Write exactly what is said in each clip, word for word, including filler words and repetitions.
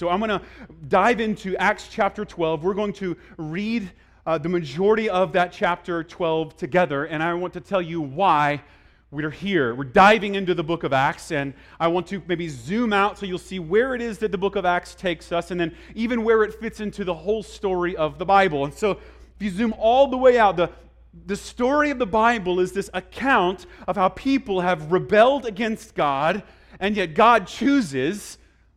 So I'm going to dive into Acts chapter twelve. We're going to read uh, the majority of that chapter twelve together, and I want to tell you why we're here. We're diving into the book of Acts, and I want to maybe zoom out so you'll see where it is that the book of Acts takes us, and then even where it fits into the whole story of the Bible. And so if you zoom all the way out, the, the story of the Bible is this account of how people have rebelled against God, and yet God chooses,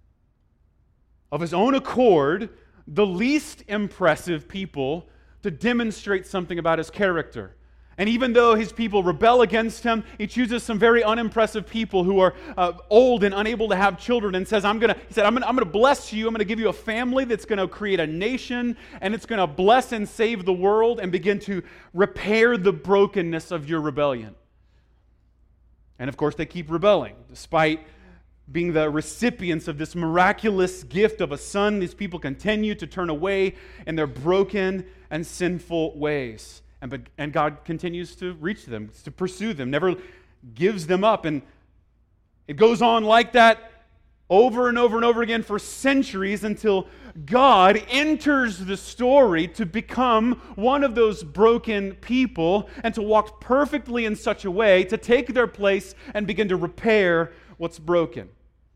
of His own accord, the least impressive people to demonstrate something about His character. And even though His people rebel against Him, He chooses some very unimpressive people who are uh, old and unable to have children, and says, "I'm gonna." He said, "I'm gonna, I'm gonna bless you. I'm gonna give you a family that's gonna create a nation, and it's gonna bless and save the world, and begin to repair the brokenness of your rebellion." And of course, they keep rebelling, despite being the recipients of this miraculous gift of a son. These people continue to turn away in their broken and sinful ways. And, and God continues to reach them, to pursue them, never gives them up. And it goes on like that over and over and over again for centuries until God enters the story to become one of those broken people and to walk perfectly in such a way to take their place and begin to repair what's broken.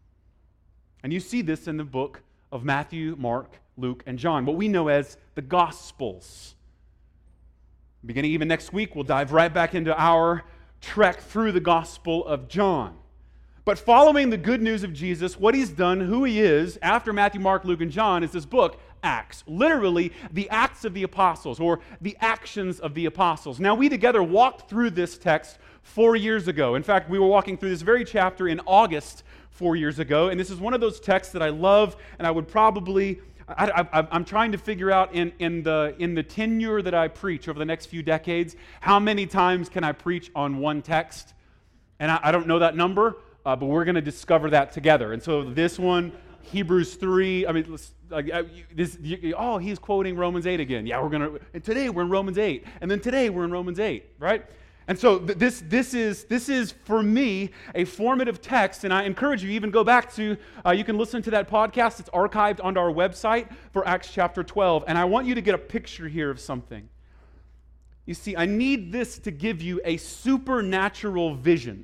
And you see this in the book of Matthew, Mark, Luke, and John, what we know as the Gospels. Beginning even next week, we'll dive right back into our trek through the Gospel of John. But following the good news of Jesus, what He's done, who He is, after Matthew, Mark, Luke, and John, is this book, Acts. Literally, the Acts of the Apostles, or the actions of the Apostles. Now, we together walked through this text four years ago. In fact, we were walking through this very chapter in August four years ago, and this is one of those texts that I love, and I would probably... I, I, I'm trying to figure out in, in, the, in the tenure that I preach over the next few decades, how many times can I preach on one text? And I, I don't know that number, uh, but we're going to discover that together. And so this one, Hebrews three, I mean, let's, uh, this, you, oh, he's quoting Romans eight again. Yeah, we're going to, and today we're in Romans eight. And then today we're in Romans eight, right? And so th- this, this, is, this is, for me, a formative text, and I encourage you, even go back to, uh, you can listen to that podcast. It's archived on our website for Acts chapter twelve, and I want you to get a picture here of something. You see, I need this to give you a supernatural vision.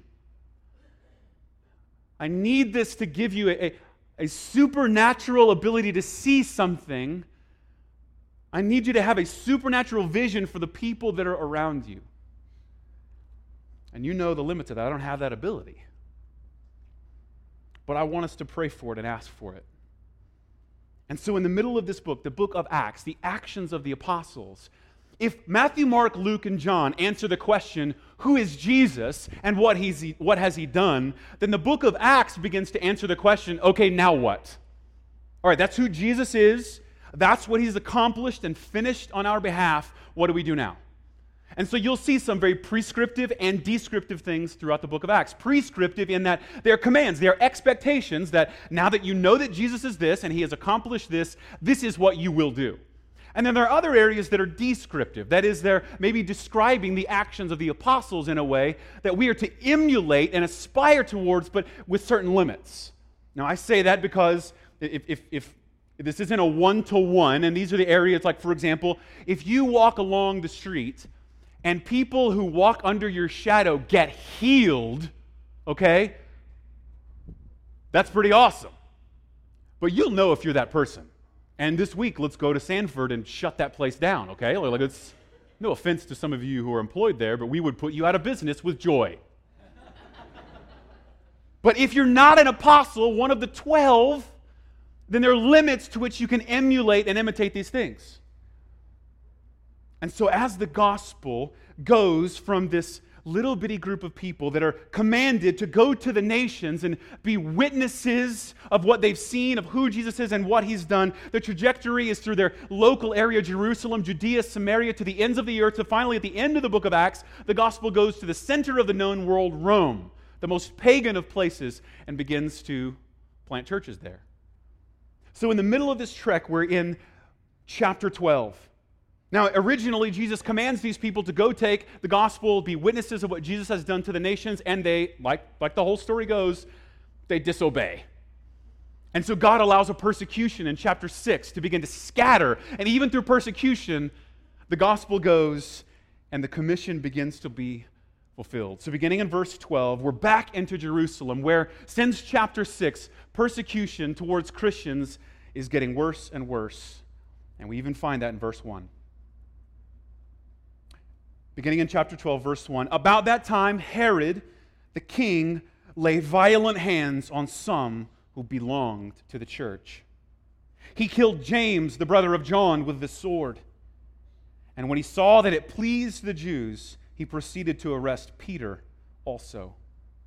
I need this to give you a, a, a supernatural ability to see something. I need you to have a supernatural vision for the people that are around you. And you know the limits of that. I don't have that ability. But I want us to pray for it and ask for it. And so in the middle of this book, the book of Acts, the actions of the apostles, if Matthew, Mark, Luke, and John answer the question, who is Jesus and what, he's, what has He done, then the book of Acts begins to answer the question, okay, now what? All right, that's who Jesus is. That's what He's accomplished and finished on our behalf. What do we do now? And so you'll see some very prescriptive and descriptive things throughout the book of Acts. Prescriptive in that they're commands, they're expectations that now that you know that Jesus is this and He has accomplished this, this is what you will do. And then there are other areas that are descriptive. That is, they're maybe describing the actions of the apostles in a way that we are to emulate and aspire towards, but with certain limits. Now, I say that because if, if, if this isn't a one-to-one, and these are the areas like, for example, if you walk along the street and people who walk under your shadow get healed, okay, that's pretty awesome. But you'll know if you're that person. And this week, let's go to Sanford and shut that place down, okay? Like, it's no offense to some of you who are employed there, but we would put you out of business with joy. But if you're not an apostle, one of the twelve, then there are limits to which you can emulate and imitate these things. And so as the gospel goes from this little bitty group of people that are commanded to go to the nations and be witnesses of what they've seen, of who Jesus is and what He's done, the trajectory is through their local area, Jerusalem, Judea, Samaria, to the ends of the earth, to finally at the end of the book of Acts, the gospel goes to the center of the known world, Rome, the most pagan of places, and begins to plant churches there. So in the middle of this trek, we're in chapter twelve. Now, originally, Jesus commands these people to go take the gospel, be witnesses of what Jesus has done to the nations, and they, like, like the whole story goes, they disobey. And so God allows a persecution in chapter six to begin to scatter. And even through persecution, the gospel goes and the commission begins to be fulfilled. So beginning in verse twelve, we're back into Jerusalem where since chapter six, persecution towards Christians is getting worse and worse. And we even find that in verse one. Beginning in chapter twelve, verse one, about that time Herod, the king, laid violent hands on some who belonged to the church. He killed James, the brother of John, with the sword. And when he saw that it pleased the Jews, he proceeded to arrest Peter also.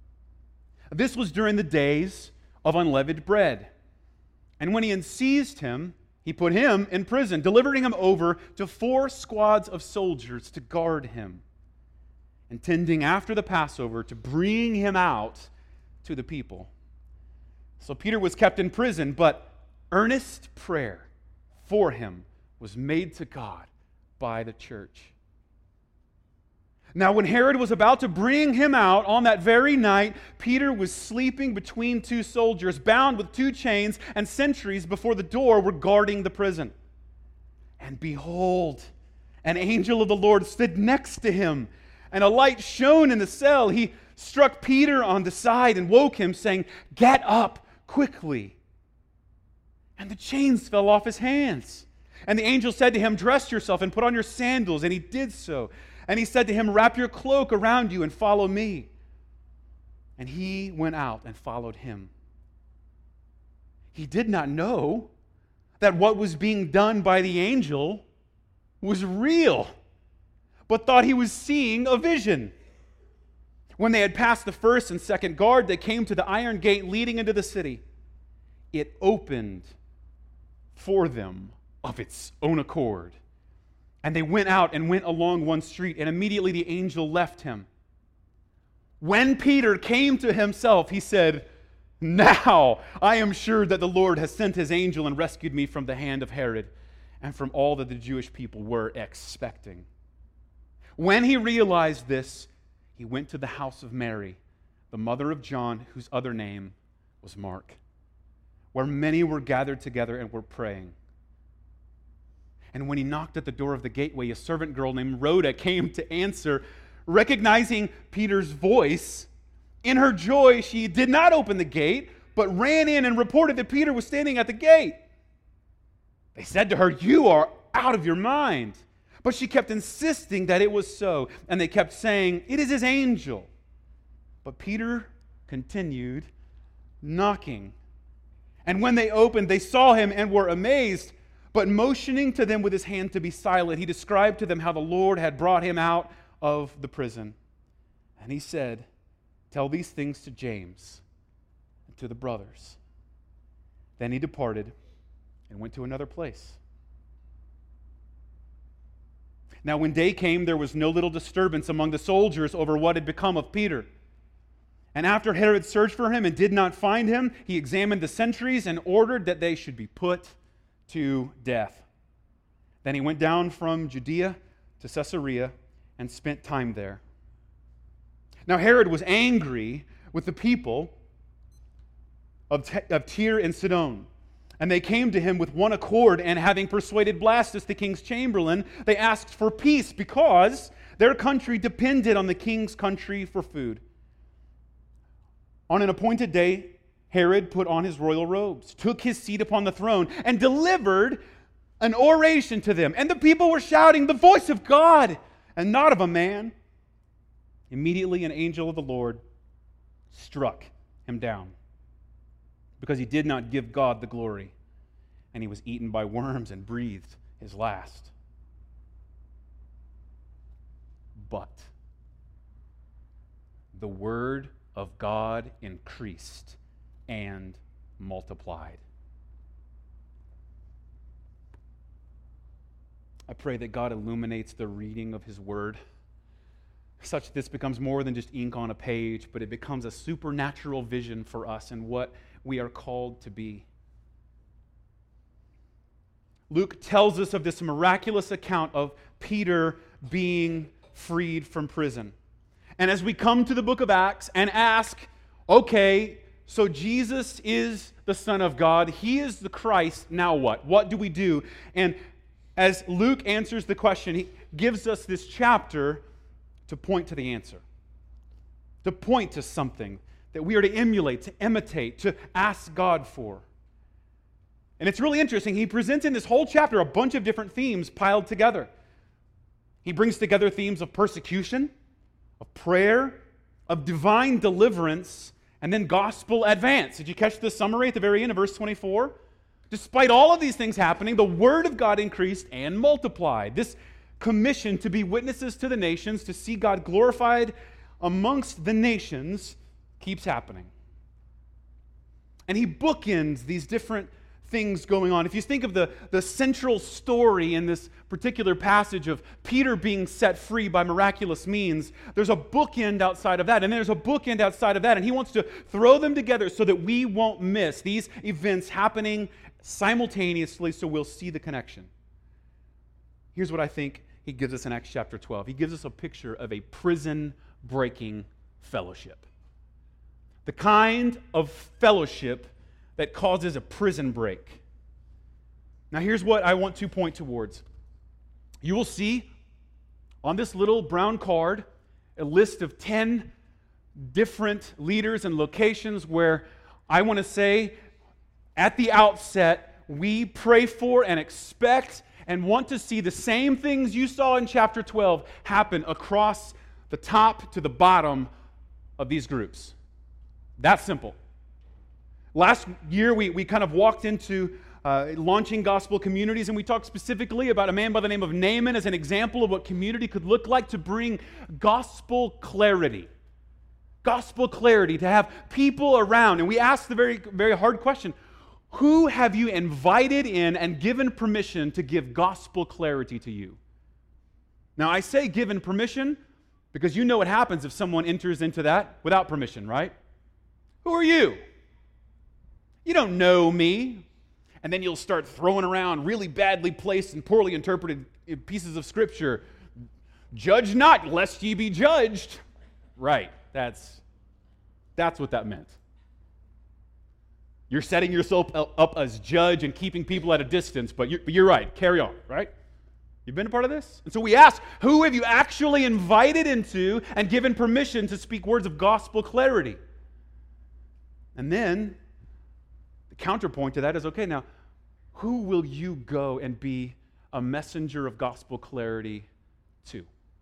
This was during the days of unleavened bread. And when he had seized him, he put him in prison, delivering him over to four squads of soldiers to guard him, intending after the Passover to bring him out to the people. So Peter was kept in prison, but earnest prayer for him was made to God by the church. Now, when Herod was about to bring him out on that very night, Peter was sleeping between two soldiers, bound with two chains, and sentries before the door were guarding the prison. And behold, an angel of the Lord stood next to him, and a light shone in the cell. He struck Peter on the side and woke him, saying, "Get up quickly." And the chains fell off his hands. And the angel said to him, "Dress yourself and put on your sandals." And he did so. And he said to him, "Wrap your cloak around you and follow me." And he went out and followed him. He did not know that what was being done by the angel was real, but thought he was seeing a vision. When they had passed the first and second guard, they came to the iron gate leading into the city. It opened for them of its own accord. And they went out and went along one street, and immediately the angel left him. When Peter came to himself, he said, "Now I am sure that the Lord has sent his angel and rescued me from the hand of Herod and from all that the Jewish people were expecting." When he realized this, he went to the house of Mary, the mother of John, whose other name was Mark, where many were gathered together and were praying. And when he knocked at the door of the gateway, a servant girl named Rhoda came to answer. Recognizing Peter's voice, in her joy, she did not open the gate, but ran in and reported that Peter was standing at the gate. They said to her, "You are out of your mind." But she kept insisting that it was so, and they kept saying, "It is his angel." But Peter continued knocking. And when they opened, they saw him and were amazed. But motioning to them with his hand to be silent, he described to them how the Lord had brought him out of the prison. And he said, "Tell these things to James and to the brothers." Then he departed and went to another place. Now when day came, there was no little disturbance among the soldiers over what had become of Peter. And after Herod searched for him and did not find him, he examined the sentries and ordered that they should be put to death. Then he went down from Judea to Caesarea and spent time there. Now Herod was angry with the people of, T- of Tyre and Sidon. And they came to him with one accord, and having persuaded Blastus, the king's chamberlain, they asked for peace because their country depended on the king's country for food. On an appointed day, Herod put on his royal robes, took his seat upon the throne, and delivered an oration to them. And the people were shouting, "The voice of God, and not of a man." Immediately an angel of the Lord struck him down, because he did not give God the glory, and he was eaten by worms and breathed his last. But the word of God increased and multiplied. I pray that God illuminates the reading of his word, such that this becomes more than just ink on a page, but it becomes a supernatural vision for us and what we are called to be. Luke tells us of this miraculous account of Peter being freed from prison. And as we come to the book of Acts and ask, okay, So Jesus is the Son of God. He is the Christ. Now what? What do we do? And as Luke answers the question, he gives us this chapter to point to the answer, to point to something that we are to emulate, to imitate, to ask God for. And it's really interesting. He presents in this whole chapter a bunch of different themes piled together. He brings together themes of persecution, of prayer, of divine deliverance, and then gospel advance. Did you catch the summary at the very end of verse twenty-four? Despite all of these things happening, the word of God increased and multiplied. This commission to be witnesses to the nations, to see God glorified amongst the nations, keeps happening. And he bookends these different things going on. If you think of the, the central story in this particular passage of Peter being set free by miraculous means, there's a bookend outside of that, and there's a bookend outside of that, and he wants to throw them together so that we won't miss these events happening simultaneously, so we'll see the connection. Here's what I think he gives us in Acts chapter twelve. He gives us a picture of a prison-breaking fellowship. The kind of fellowship that causes a prison break. Now here's what I want to point towards. You will see on this little brown card a list of ten different leaders and locations where I want to say at the outset we pray for and expect and want to see the same things you saw in chapter twelve happen across the top to the bottom of these groups. That's simple. Last year, we, we kind of walked into uh, launching gospel communities, and we talked specifically about a man by the name of Naaman as an example of what community could look like to bring gospel clarity. Gospel clarity, to have people around. And we asked the very, very hard question, who have you invited in and given permission to give gospel clarity to you? Now, I say given permission because you know what happens if someone enters into that without permission, right? Who are you? You don't know me. And then you'll start throwing around really badly placed and poorly interpreted pieces of Scripture. Judge not, lest ye be judged. Right, that's, that's what that meant. You're setting yourself up as judge and keeping people at a distance, but you're, you're right, carry on, right? You've been a part of this? And so we ask, who have you actually invited into and given permission to speak words of gospel clarity? And then the counterpoint to that is, okay, now, who will you go and be a messenger of gospel clarity to?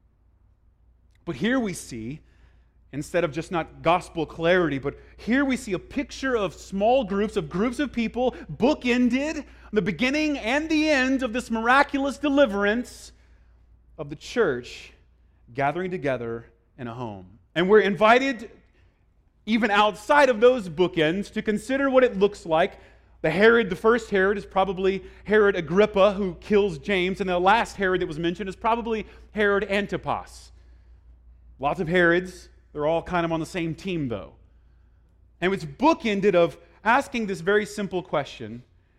But here we see, instead of just not gospel clarity, but here we see a picture of small groups, of groups of people, bookended, the beginning and the end of this miraculous deliverance of the church gathering together in a home. And we're invited, even outside of those bookends, to consider what it looks like. The Herod, the first Herod, is probably Herod Agrippa, who kills James, and the last Herod that was mentioned is probably Herod Antipas. Lots of Herods. They're all kind of on the same team, though. And it's bookended of asking this very simple question: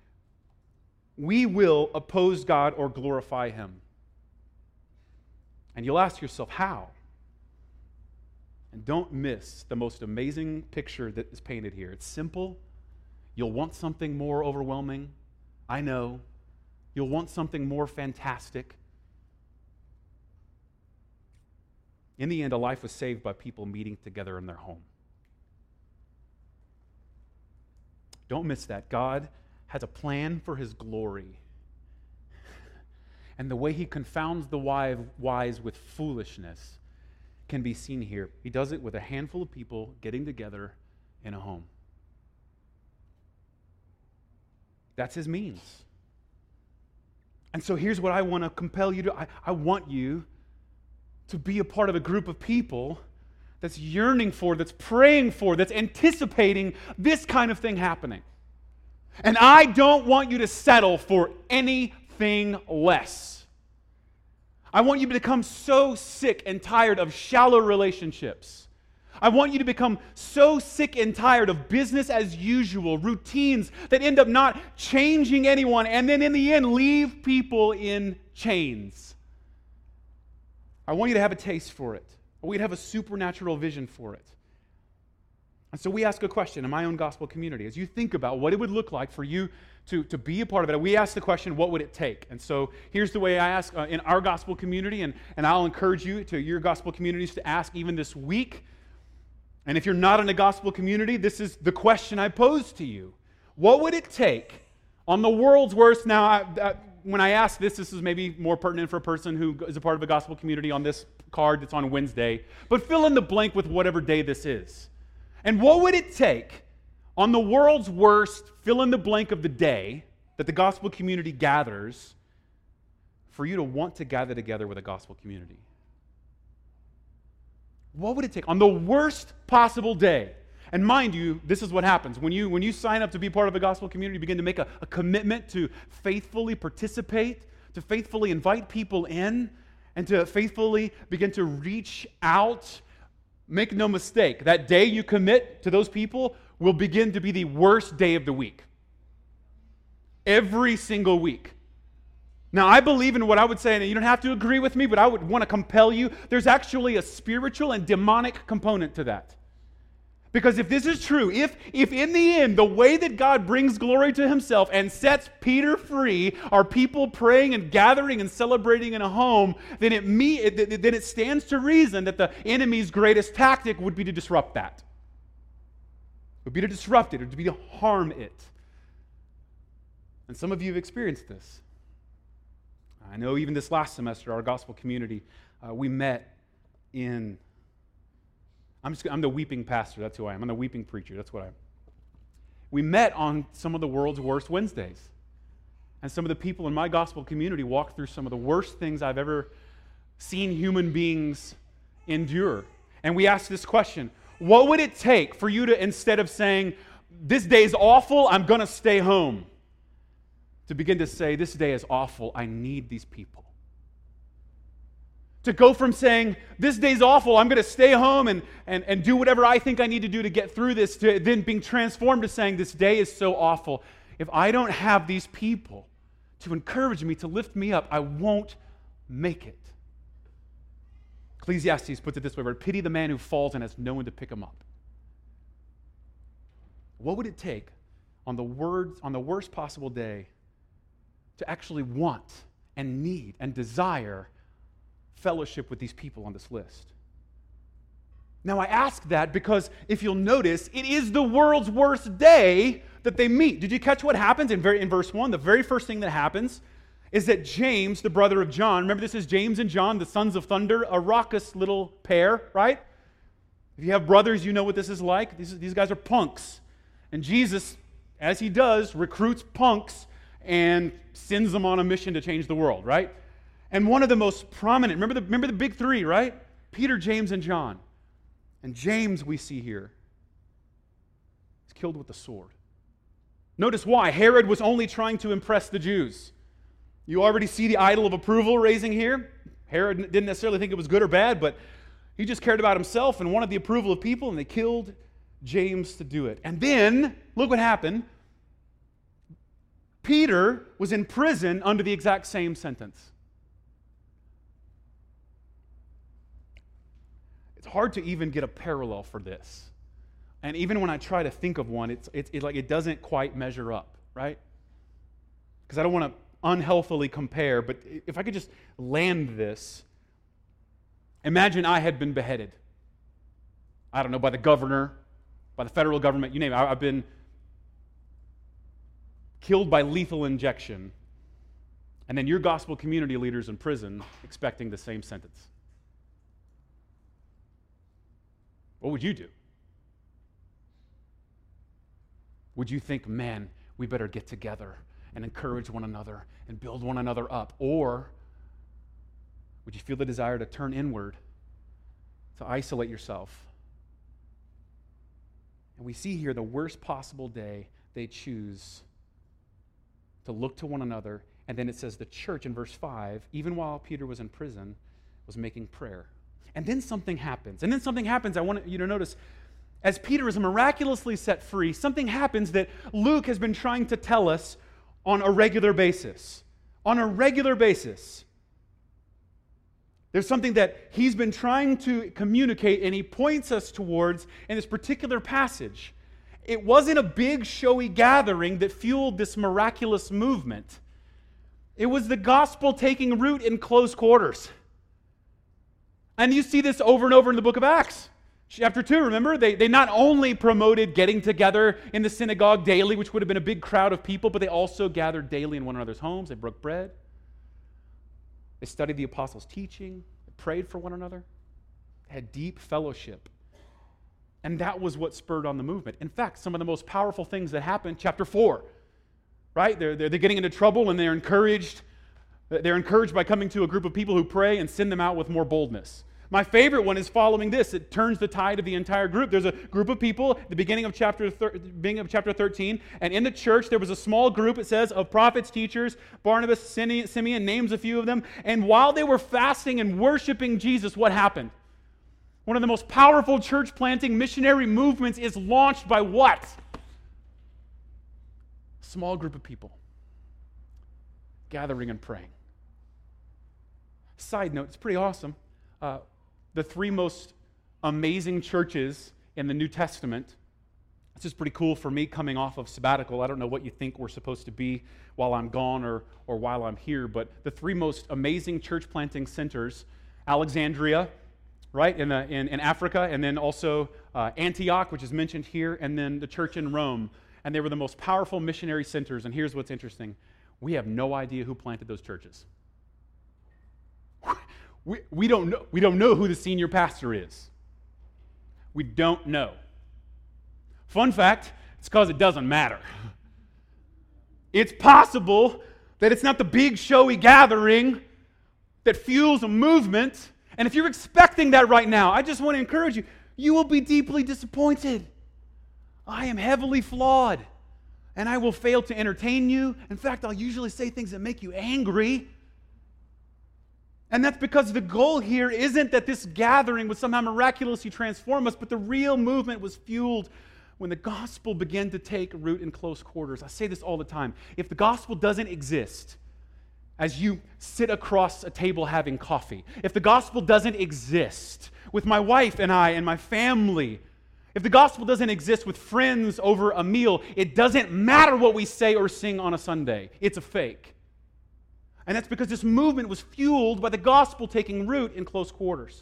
we will oppose God or glorify Him. And you'll ask yourself, how? And don't miss the most amazing picture that is painted here. It's simple. You'll want something more overwhelming. I know. You'll want something more fantastic. In the end, a life was saved by people meeting together in their home. Don't miss that. God has a plan for His glory. And the way He confounds the wise with foolishness can be seen here. He does it with a handful of people getting together in a home. That's His means. And so here's what I want to compel you to. I, I want you to be a part of a group of people that's yearning for, that's praying for, that's anticipating this kind of thing happening. And I don't want you to settle for anything less. I want you to become so sick and tired of shallow relationships. I want you to become so sick and tired of business as usual, routines that end up not changing anyone, and then in the end leave people in chains. I want you to have a taste for it. I want you to have a supernatural vision for it. And so we ask a question in my own gospel community. As you think about what it would look like for you to, to be a part of it, we ask the question, what would it take? And so here's the way I ask uh, in our gospel community, and, and I'll encourage you to your gospel communities to ask even this week. And if you're not in a gospel community, this is the question I pose to you. What would it take on the world's worst? Now, I, I, when I ask this, this is maybe more pertinent for a person who is a part of a gospel community on this card that's on Wednesday. But fill in the blank with whatever day this is. And what would it take on the world's worst, fill in the blank of the day that the gospel community gathers for you to want to gather together with a gospel community? What would it take on the worst possible day? And mind you, this is what happens. When you, when you sign up to be part of a gospel community, you begin to make a, a commitment to faithfully participate, to faithfully invite people in, and to faithfully begin to reach out. Make no mistake, that day you commit to those people will begin to be the worst day of the week. Every single week. Now, I believe in what I would say, and you don't have to agree with me, but I would want to compel you. There's actually a spiritual and demonic component to that. Because if this is true, if, if in the end, the way that God brings glory to himself and sets Peter free are people praying and gathering and celebrating in a home, then it, me, then it stands to reason that the enemy's greatest tactic would be to disrupt that. It would be to disrupt it, or to be to harm it. And some of you have experienced this. I know even this last semester, our gospel community, uh, we met in, I'm just, I'm the weeping pastor, that's who I am. I'm the weeping preacher, that's what I am. We met on some of the world's worst Wednesdays. And some of the people in my gospel community walked through some of the worst things I've ever seen human beings endure. And we asked this question, what would it take for you to, instead of saying, this day is awful, I'm going to stay home, to begin to say, this day is awful, I need these people. To go from saying, this day's awful, I'm going to stay home and, and, and do whatever I think I need to do to get through this, to then being transformed to saying, this day is so awful. If I don't have these people to encourage me, to lift me up, I won't make it. Ecclesiastes puts it this way, where pity the man who falls and has no one to pick him up. What would it take on the words, on the worst possible day to actually want and need and desire fellowship with these people on this list? Now, I ask that because if you'll notice, it is the world's worst day that they meet. Did you catch what happens in, very, in verse one? The very first thing that happens is that James, the brother of John, remember this is James and John, the sons of thunder, a raucous little pair, right? If you have brothers, you know what this is like. These, these guys are punks. And Jesus, as he does, recruits punks and sends them on a mission to change the world, right? And one of the most prominent, remember the, remember the big three, right? Peter, James, and John. And James, we see here, is killed with the sword. Notice why. Herod was only trying to impress the Jews. You already see the idol of approval raising here. Herod didn't necessarily think it was good or bad, but he just cared about himself and wanted the approval of people, and they killed James to do it. And then, look what happened. Peter was in prison under the exact same sentence. It's hard to even get a parallel for this. And even when I try to think of one, it's, it's, it's like it doesn't quite measure up, right? Because I don't want to unhealthily compare, but if I could just land this, imagine I had been beheaded. I don't know, by the governor, by the federal government, you name it. I've been killed by lethal injection, and then your gospel community leaders in prison expecting the same sentence. What would you do? Would you think, man, we better get together and encourage one another and build one another up? Or would you feel the desire to turn inward, to isolate yourself? And we see here the worst possible day they choose to look to one another. And then it says the church in verse five, even while Peter was in prison, was making prayer. And then something happens. And then something happens I want you to notice. As Peter is miraculously set free, something happens that Luke has been trying to tell us on a regular basis. On a regular basis. There's something that he's been trying to communicate, and he points us towards in this particular passage. It wasn't a big, showy gathering that fueled this miraculous movement. It was the gospel taking root in close quarters. And you see this over and over in the book of Acts. Chapter two, remember? They, they not only promoted getting together in the synagogue daily, which would have been a big crowd of people, but they also gathered daily in one another's homes. They broke bread. They studied the apostles' teaching. They prayed for one another. They had deep fellowship. And that was what spurred on the movement. In fact, some of the most powerful things that happened, chapter four, right? They're, they're, they're getting into trouble and they're encouraged. They're encouraged by coming to a group of people who pray and send them out with more boldness. My favorite one is following this. It turns the tide of the entire group. There's a group of people at the beginning of chapter thir- beginning of chapter thirteen, and in the church there was a small group, it says, of prophets, teachers. Barnabas, Simeon, names a few of them. And while they were fasting and worshiping Jesus, what happened? One of the most powerful church planting missionary movements is launched by what? A small group of people gathering and praying. Side note, it's pretty awesome. Uh, the three most amazing churches in the New Testament. This is pretty cool for me coming off of sabbatical. I don't know what you think we're supposed to be while I'm gone or, or while I'm here, but the three most amazing church planting centers, Alexandria, right, in, the, in, in Africa, and then also uh, Antioch, which is mentioned here, and then the church in Rome. And they were the most powerful missionary centers. And here's what's interesting. We have no idea who planted those churches. We, we, don't know, we don't know who the senior pastor is. We don't know. Fun fact, it's because it doesn't matter. It's possible that it's not the big showy gathering that fuels a movement. And if you're expecting that right now, I just want to encourage you, you will be deeply disappointed. I am heavily flawed, and I will fail to entertain you. In fact, I'll usually say things that make you angry. And that's because the goal here isn't that this gathering would somehow miraculously transform us, but the real movement was fueled when the gospel began to take root in close quarters. I say this all the time. If the gospel doesn't exist as you sit across a table having coffee, if the gospel doesn't exist with my wife and I and my family, if the gospel doesn't exist with friends over a meal, it doesn't matter what we say or sing on a Sunday. It's a fake. And that's because this movement was fueled by the gospel taking root in close quarters.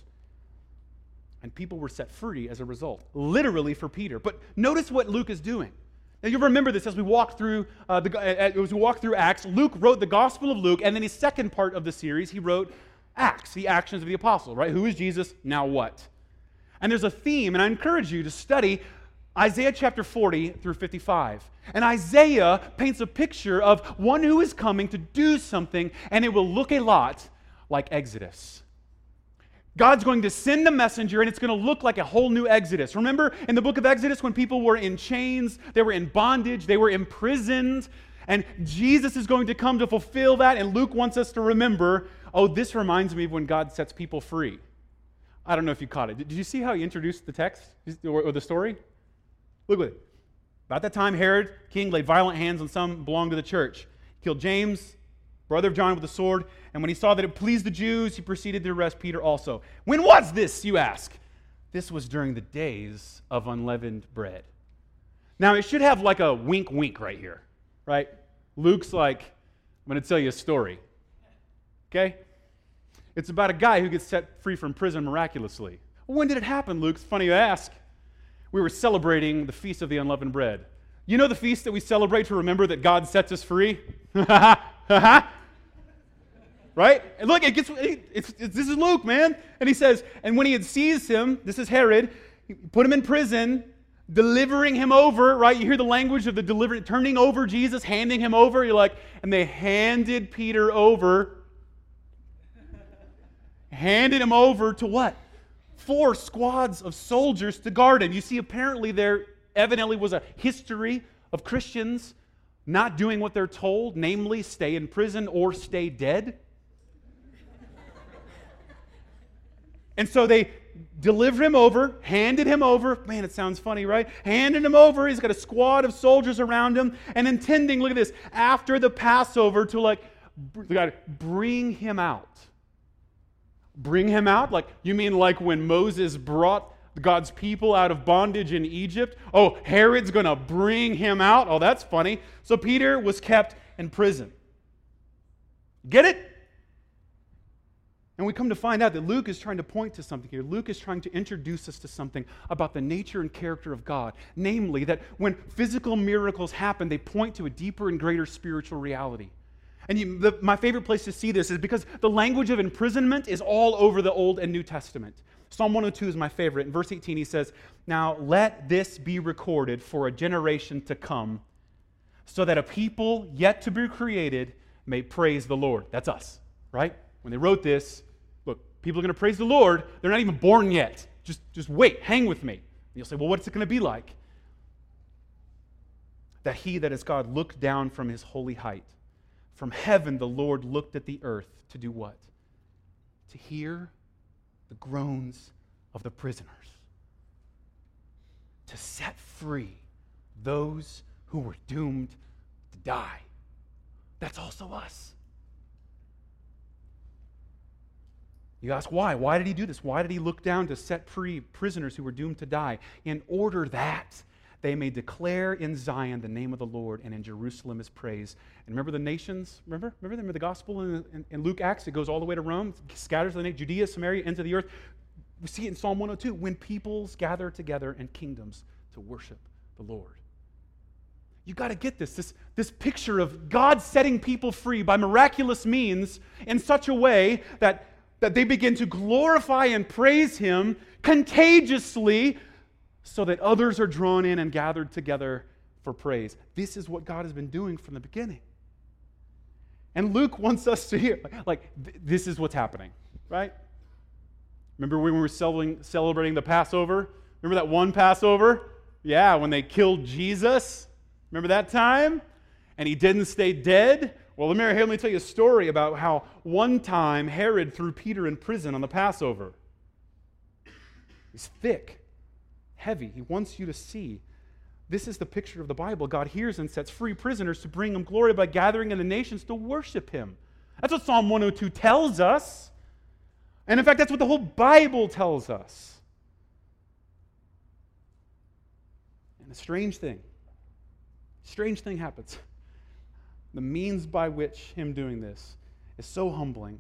And people were set free as a result, literally for Peter. But notice what Luke is doing. Now you remember this as we walk through uh, the, as we walk through Acts. Luke wrote the Gospel of Luke, and then his second part of the series, he wrote Acts, the actions of the apostle. Right? Who is Jesus? Now what? And there's a theme, and I encourage you to study Isaiah chapter forty through fifty-five. And Isaiah paints a picture of one who is coming to do something, and it will look a lot like Exodus. God's going to send a messenger, and it's going to look like a whole new Exodus. Remember in the book of Exodus when people were in chains, they were in bondage, they were imprisoned, and Jesus is going to come to fulfill that, and Luke wants us to remember, oh, this reminds me of when God sets people free. I don't know if you caught it. Did you see how he introduced the text or the story? Look at it. About that time, Herod, king, laid violent hands on some who belonged to the church. He killed James, brother of John, with a sword. And when he saw that it pleased the Jews, he proceeded to arrest Peter also. When was this, you ask? This was during the days of unleavened bread. Now, it should have like a wink, wink right here, right? Luke's like, I'm going to tell you a story. Okay? It's about a guy who gets set free from prison miraculously. Well, when did it happen, Luke? It's funny you ask. We were celebrating the Feast of the Unleavened Bread. You know the feast that we celebrate to remember that God sets us free? Right? And look, it gets, it, it's, it's, this is Luke, man. And he says, and when he had seized him, this is Herod, he put him in prison, delivering him over, right? You hear the language of the delivering, turning over Jesus, handing him over. You're like, and they handed Peter over. Handed him over to what? Four squads of soldiers to guard him. You see, apparently there evidently was a history of Christians not doing what they're told, namely stay in prison or stay dead. And so they delivered him over, handed him over. Man, it sounds funny, right? Handed him over. He's got a squad of soldiers around him and intending, look at this, after the Passover to like bring him out. Bring him out? Like, you mean like when Moses brought God's people out of bondage in Egypt? Oh, Herod's going to bring him out? Oh, that's funny. So Peter was kept in prison. Get it? And we come to find out that Luke is trying to point to something here. Luke is trying to introduce us to something about the nature and character of God. Namely, that when physical miracles happen, they point to a deeper and greater spiritual reality. And you, the, my favorite place to see this is because the language of imprisonment is all over the Old and New Testament. Psalm one oh two is my favorite. In verse eighteen, he says, "Now let this be recorded for a generation to come, so that a people yet to be created may praise the Lord." That's us, right? When they wrote this, look, people are going to praise the Lord. They're not even born yet. Just, just wait, hang with me. And you'll say, well, what's it going to be like? That he that is God looked down from his holy height. From heaven the Lord looked at the earth to do what? To hear the groans of the prisoners. To set free those who were doomed to die. That's also us. You ask why? Why did he do this? Why did he look down to set free prisoners who were doomed to die? In order that they may declare in Zion the name of the Lord, and in Jerusalem his praise. And remember the nations? Remember? Remember, remember the gospel in, in, in Luke Acts? It goes all the way to Rome, scatters the nation, Judea, Samaria, into the earth. We see it in Psalm one oh two. When peoples gather together and kingdoms to worship the Lord. You got to get this, this, this picture of God setting people free by miraculous means in such a way that, that they begin to glorify and praise him contagiously, so that others are drawn in and gathered together for praise. This is what God has been doing from the beginning. And Luke wants us to hear, like, th- this is what's happening, right? Remember when we were celebrating, celebrating the Passover? Remember that one Passover? Yeah, when they killed Jesus. Remember that time? And he didn't stay dead? Well, let me, let me tell you a story about how one time Herod threw Peter in prison on the Passover. He's thick. Heavy. He wants you to see. This is the picture of the Bible. God hears and sets free prisoners to bring him glory by gathering in the nations to worship him. That's what Psalm one oh two tells us. And in fact, that's what the whole Bible tells us. And a strange thing, strange thing happens. The means by which him doing this is so humbling.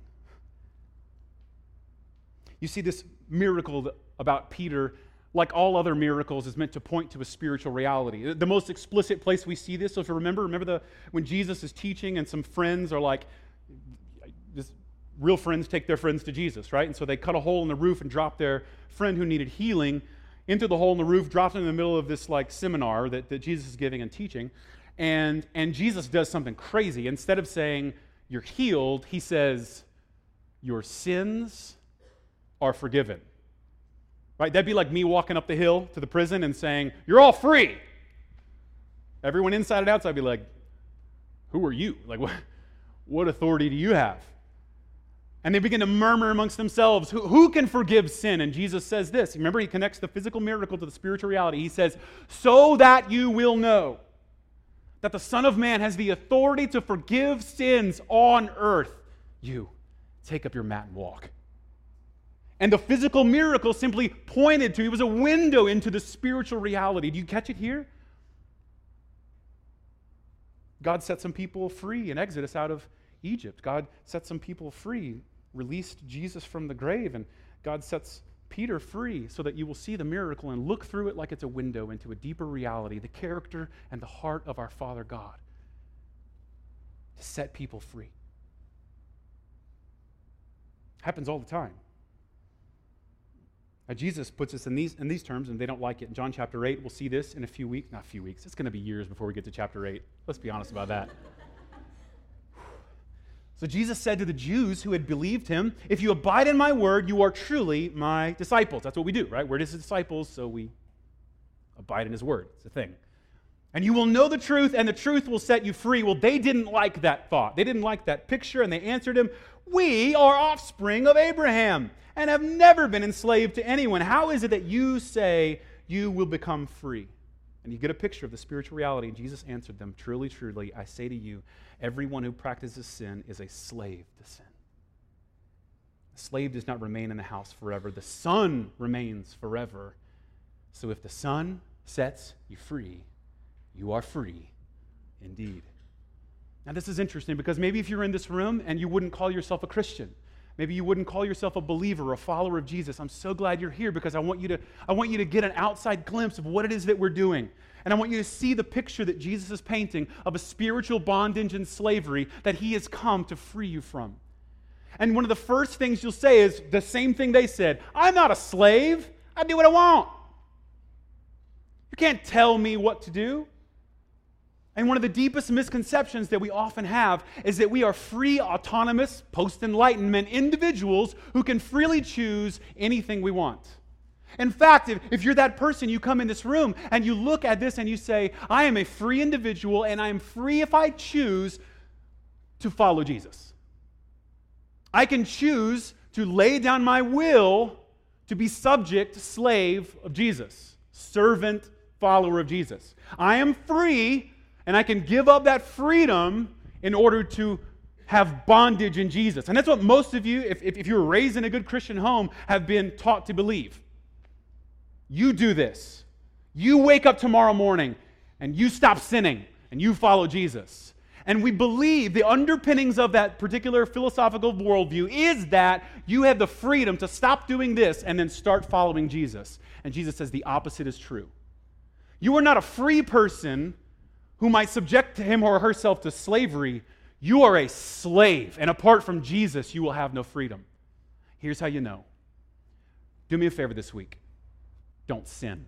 You see, this miracle about Peter, like all other miracles, is meant to point to a spiritual reality. The most explicit place we see this, so if you remember, remember the when Jesus is teaching and some friends are like, this, real friends take their friends to Jesus, right? And so they cut a hole in the roof and drop their friend who needed healing into the hole in the roof, dropped in the middle of this like seminar that, that Jesus is giving and teaching. And, and Jesus does something crazy. Instead of saying, you're healed, he says, your sins are forgiven. Right? That'd be like me walking up the hill to the prison and saying, you're all free. Everyone inside and outside would be like, who are you? Like, what, what authority do you have? And they begin to murmur amongst themselves, who, who can forgive sin? And Jesus says this. Remember, he connects the physical miracle to the spiritual reality. He says, so that you will know that the Son of Man has the authority to forgive sins on earth. You, take up your mat and walk. And the physical miracle simply pointed to, it was a window into the spiritual reality. Do you catch it here? God set some people free in Exodus out of Egypt. God set some people free, released Jesus from the grave, and God sets Peter free so that you will see the miracle and look through it like it's a window into a deeper reality, the character and the heart of our Father God, to set people free. Happens all the time. Now, Jesus puts us in these, in these terms, and they don't like it. In John chapter eight, we'll see this in a few weeks. Not a few weeks. It's going to be years before we get to chapter eight. Let's be honest about that. So Jesus said to the Jews who had believed him, if you abide in my word, you are truly my disciples. That's what we do, right? We're his disciples, so we abide in his word. It's a thing. And you will know the truth, and the truth will set you free. Well, they didn't like that thought. They didn't like that picture, and they answered him, we are offspring of Abraham and have never been enslaved to anyone. How is it that you say you will become free? And you get a picture of the spiritual reality. And Jesus answered them, truly, truly, I say to you, everyone who practices sin is a slave to sin. The slave does not remain in the house forever. The Son remains forever. So if the Son sets you free, you are free indeed. Now this is interesting because maybe if you're in this room and you wouldn't call yourself a Christian, maybe you wouldn't call yourself a believer, a follower of Jesus, I'm so glad you're here because I want you to, I want you to get an outside glimpse of what it is that we're doing. And I want you to see the picture that Jesus is painting of a spiritual bondage and slavery that he has come to free you from. And one of the first things you'll say is the same thing they said. I'm not a slave. I do what I want. You can't tell me what to do. And one of the deepest misconceptions that we often have is that we are free, autonomous, post-enlightenment individuals who can freely choose anything we want. In fact, if, if you're that person, you come in this room and you look at this and you say, I am a free individual and I am free if I choose to follow Jesus. I can choose to lay down my will to be subject, slave of Jesus, servant, follower of Jesus. I am free, and I can give up that freedom in order to have bondage in Jesus. And that's what most of you, if, if, if you were raised in a good Christian home, have been taught to believe. You do this. You wake up tomorrow morning, and you stop sinning, and you follow Jesus. And we believe the underpinnings of that particular philosophical worldview is that you have the freedom to stop doing this and then start following Jesus. And Jesus says the opposite is true. You are not a free person who might subject him or herself to slavery. You are a slave. And apart from Jesus, you will have no freedom. Here's how you know. Do me a favor this week. Don't sin.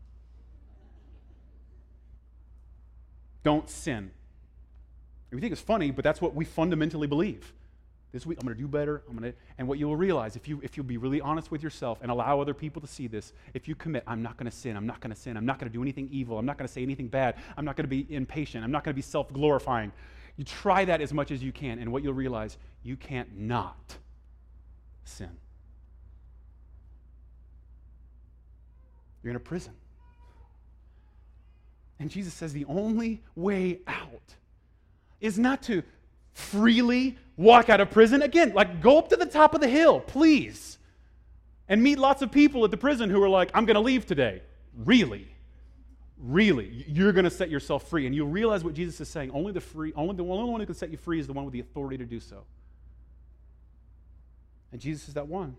Don't sin. We think it's funny, but that's what we fundamentally believe. This week, I'm going to do better. I'm going to, and what you'll realize, if you if you'll be really honest with yourself and allow other people to see this, if you commit, I'm not going to sin, I'm not going to sin, I'm not going to do anything evil, I'm not going to say anything bad, I'm not going to be impatient, I'm not going to be self-glorifying. You try that as much as you can, and what you'll realize, you can't not sin. You're in a prison. And Jesus says the only way out is not to freely walk out of prison. Again, like go up to the top of the hill, please, and meet lots of people at the prison who are like, I'm going to leave today. Really? Really? You're going to set yourself free. And you'll realize what Jesus is saying. Only the free, only the only one who can set you free is the one with the authority to do so. And Jesus is that one.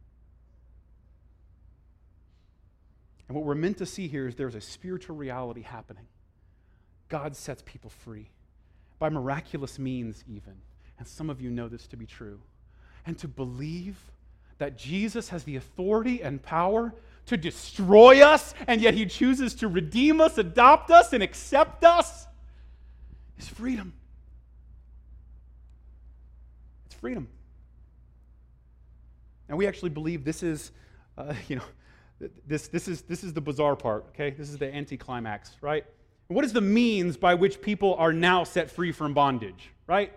And what we're meant to see here is there's a spiritual reality happening. God sets people free. By miraculous means even. And some of you know this to be true. And to believe that Jesus has the authority and power to destroy us, and yet he chooses to redeem us, adopt us, and accept us, is freedom. It's freedom. And we actually believe this is, uh, you know, this, this, is, this is the bizarre part, okay? This is the anticlimax, right? What is the means by which people are now set free from bondage, right?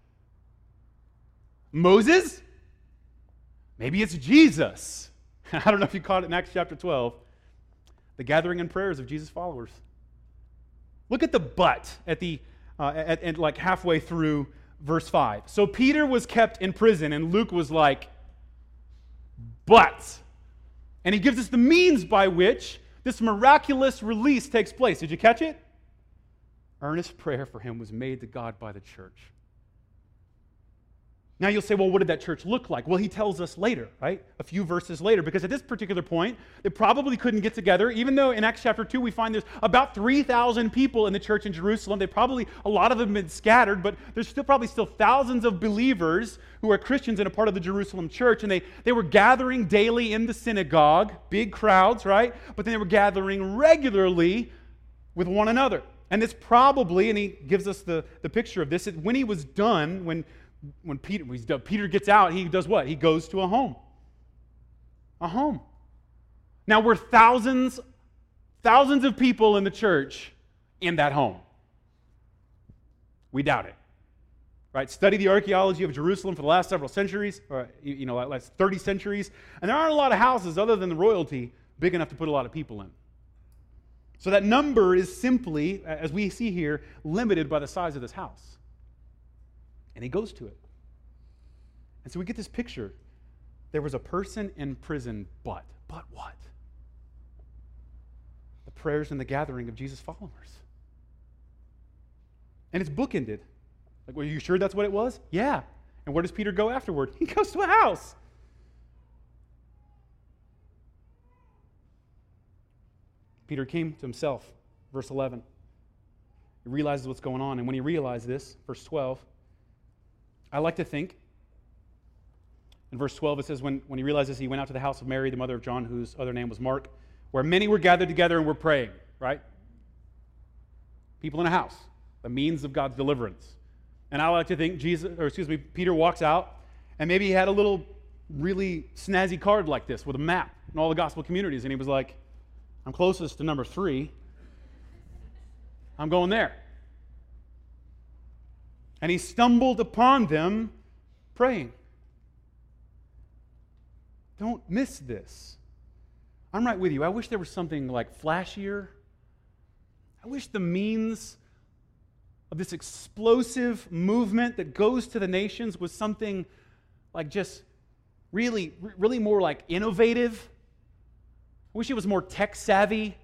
Moses? Maybe it's Jesus. I don't know if you caught it in Acts chapter twelve. The gathering and prayers of Jesus' followers. Look at the but at the uh, at, at like halfway through verse five. So Peter was kept in prison, and Luke was like, but. And he gives us the means by which this miraculous release takes place. Did you catch it? Earnest prayer for him was made to God by the church. Now you'll say, well, what did that church look like? Well, he tells us later, right? A few verses later, because at this particular point, they probably couldn't get together, even though in Acts chapter two we find there's about three thousand people in the church in Jerusalem. They probably, a lot of them have been scattered, but there's still probably still thousands of believers who are Christians and a part of the Jerusalem church, and they, they were gathering daily in the synagogue, big crowds, right? But then they were gathering regularly with one another. And this probably, and he gives us the, the picture of this, when he was done, when When Peter, when he's done, Peter gets out, he does what? He goes to a home. A home. Now, we're thousands, thousands of people in the church in that home. We doubt it. Right? Study the archaeology of Jerusalem for the last several centuries, or, you know, last thirty centuries, and there aren't a lot of houses other than the royalty big enough to put a lot of people in. So that number is simply, as we see here, limited by the size of this house. And he goes to it. And so we get this picture there was a person in prison, but, but what? The prayers and the gathering of Jesus' followers. And it's bookended. Like, well, are you sure that's what it was? Yeah. And where does Peter go afterward? He goes to a house. Peter came to himself, verse eleven. He realizes what's going on. And when he realized this, verse twelve, I like to think, in verse twelve it says, when, when he realized this, he went out to the house of Mary, the mother of John, whose other name was Mark, where many were gathered together and were praying, right? People in a house, the means of God's deliverance. And I like to think Jesus, or excuse me, Peter walks out, and maybe he had a little really snazzy card like this with a map and all the gospel communities, and he was like, I'm closest to number three. I'm going there. And he stumbled upon them praying. Don't miss this. I'm right with you. I wish there was something like flashier. I wish the means of this explosive movement that goes to the nations was something like just really, really more like innovative. I wish it was more tech savvy.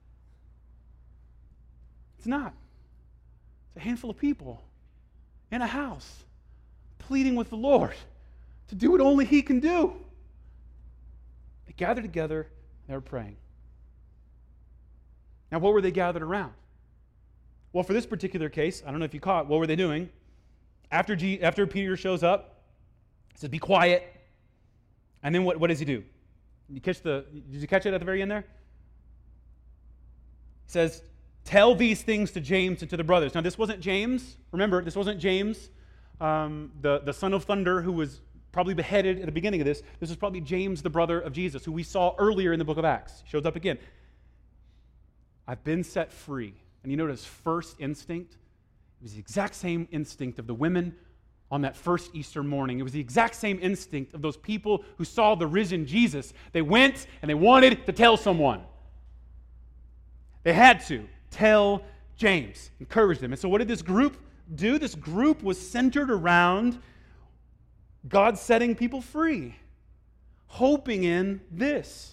It's not. It's a handful of people in a house pleading with the Lord to do what only He can do. They gathered together and they were praying. Now, what were they gathered around? Well, for this particular case, I don't know if you caught, what were they doing? After, G, after Peter shows up, he says, be quiet. And then what, what does he do? You catch the, did you catch it at the very end there? He says, tell these things to James and to the brothers. Now, this wasn't James. Remember, this wasn't James, um, the, the son of thunder, who was probably beheaded at the beginning of this. This is probably James, the brother of Jesus, who we saw earlier in the book of Acts. He shows up again. I've been set free. And you notice first instinct, it was the exact same instinct of the women on that first Easter morning. It was the exact same instinct of those people who saw the risen Jesus. They went and they wanted to tell someone. They had to tell James, encourage them. And so what did this group do? This group was centered around God setting people free, hoping in this.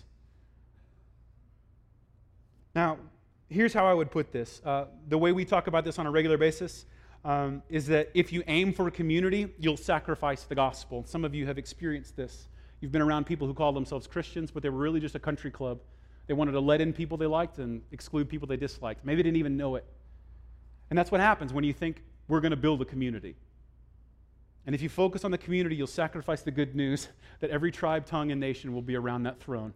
Now, here's how I would put this. Uh, the way we talk about this on a regular basis um, is that if you aim for a community, you'll sacrifice the gospel. Some of you have experienced this. You've been around people who call themselves Christians, but they were really just a country club. They wanted to let in people they liked and exclude people they disliked. Maybe they didn't even know it. And that's what happens when you think we're going to build a community. And if you focus on the community, you'll sacrifice the good news that every tribe, tongue, and nation will be around that throne.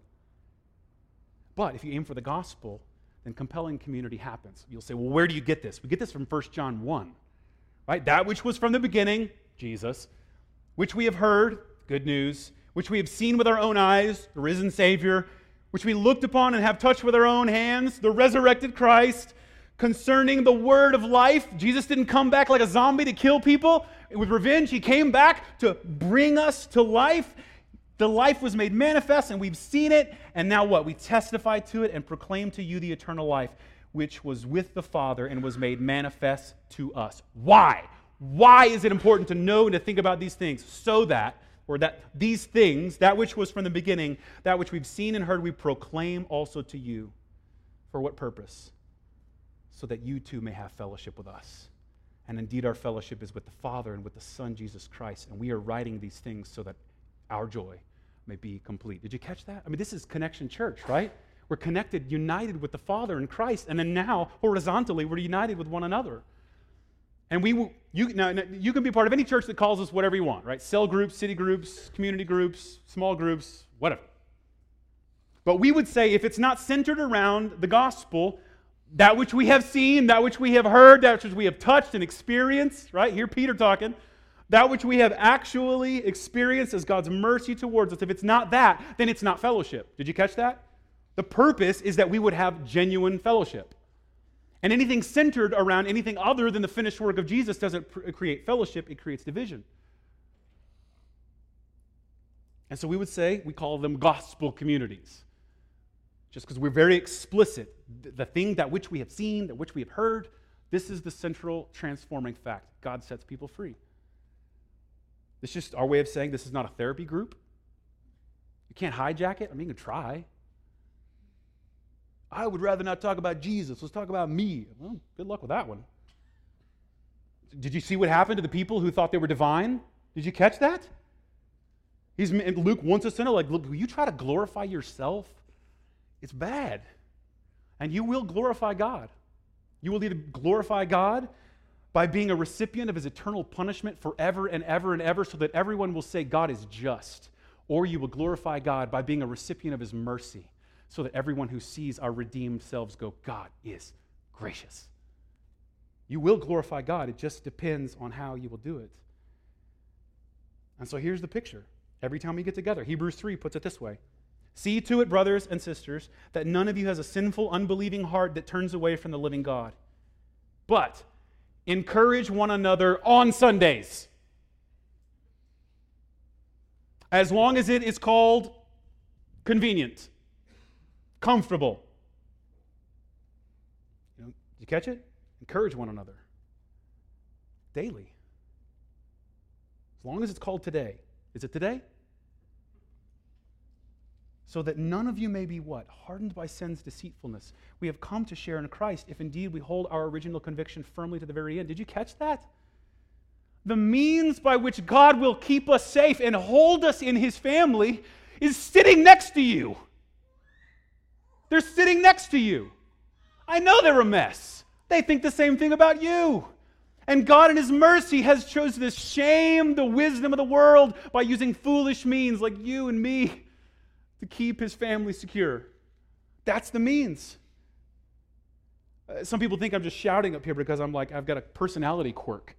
But if you aim for the gospel, then compelling community happens. You'll say, well, where do you get this? We get this from First John one, right? That which was from the beginning, Jesus, which we have heard, good news, which we have seen with our own eyes, the risen Savior, which we looked upon and have touched with our own hands, the resurrected Christ, concerning the word of life. Jesus didn't come back like a zombie to kill people with revenge. He came back to bring us to life. The life was made manifest, and we've seen it, and now what? We testify to it and proclaim to you the eternal life, which was with the Father and was made manifest to us. Why? Why is it important to know and to think about these things? So that, or that these things, that which was from the beginning, that which we've seen and heard, we proclaim also to you. For what purpose? So that you too may have fellowship with us. And indeed our fellowship is with the Father and with the Son, Jesus Christ, and we are writing these things so that our joy may be complete. Did you catch that? I mean, this is Connection Church, right? We're connected, united with the Father in Christ, and then now, horizontally, we're united with one another. And we will, you, now, you can be part of any church that calls us whatever you want, right? Cell groups, city groups, community groups, small groups, whatever. But we would say if it's not centered around the gospel, that which we have seen, that which we have heard, that which we have touched and experienced, right? Hear Peter talking. That which we have actually experienced as God's mercy towards us, if it's not that, then it's not fellowship. Did you catch that? The purpose is that we would have genuine fellowship. And anything centered around anything other than the finished work of Jesus doesn't pr- create fellowship, it creates division. And so we would say, we call them gospel communities. Just because we're very explicit. The thing that which we have seen, that which we have heard, this is the central transforming fact. God sets people free. It's just our way of saying this is not a therapy group. can't hijack it? I mean, you can try. I would rather not talk about Jesus. Let's talk about me. Well, good luck with that one. Did you see what happened to the people who thought they were divine? Did you catch that? He's, Luke wants us to know, like, look, will you try to glorify yourself? It's bad. And you will glorify God. You will either glorify God by being a recipient of his eternal punishment forever and ever and ever so that everyone will say God is just. Or you will glorify God by being a recipient of his mercy so that everyone who sees our redeemed selves go, God is gracious. You will glorify God. It just depends on how you will do it. And so here's the picture. Every time we get together, Hebrews three puts it this way. See to it, brothers and sisters, that none of you has a sinful, unbelieving heart that turns away from the living God. But encourage one another on Sundays. As long as it is called convenient, comfortable. You know, did you catch it? Encourage one another. Daily. As long as it's called today. Is it today? So that none of you may be what? Hardened by sin's deceitfulness. We have come to share in Christ if indeed we hold our original conviction firmly to the very end. Did you catch that? The means by which God will keep us safe and hold us in his family is sitting next to you. They're sitting next to you. I know they're a mess. They think the same thing about you. And God in his mercy has chosen to shame the wisdom of the world by using foolish means like you and me to keep his family secure. That's the means. Uh, some people think I'm just shouting up here because I'm like, I've got a personality quirk.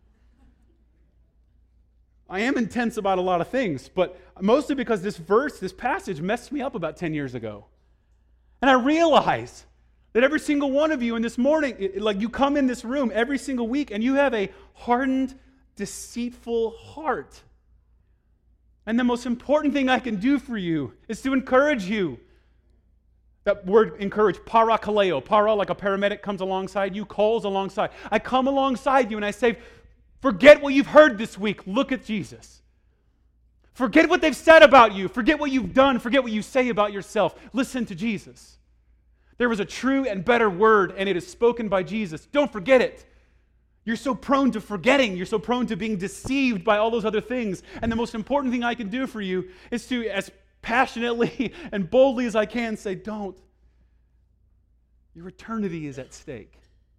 I am intense about a lot of things, but mostly because this verse, this passage messed me up about ten years ago. And I realize that every single one of you in this morning, it, like you come in this room every single week and you have a hardened, deceitful heart. And the most important thing I can do for you is to encourage you. That word encourage, parakaleo. Para, like a paramedic comes alongside you, calls alongside. I come alongside you and I say, forget what you've heard this week. Look at Jesus. Forget what they've said about you. Forget what you've done. Forget what you say about yourself. Listen to Jesus. There was a true and better word, and it is spoken by Jesus. Don't forget it. You're so prone to forgetting. You're so prone to being deceived by all those other things. And the most important thing I can do for you is to, as passionately and boldly as I can, say, don't. Your eternity is at stake.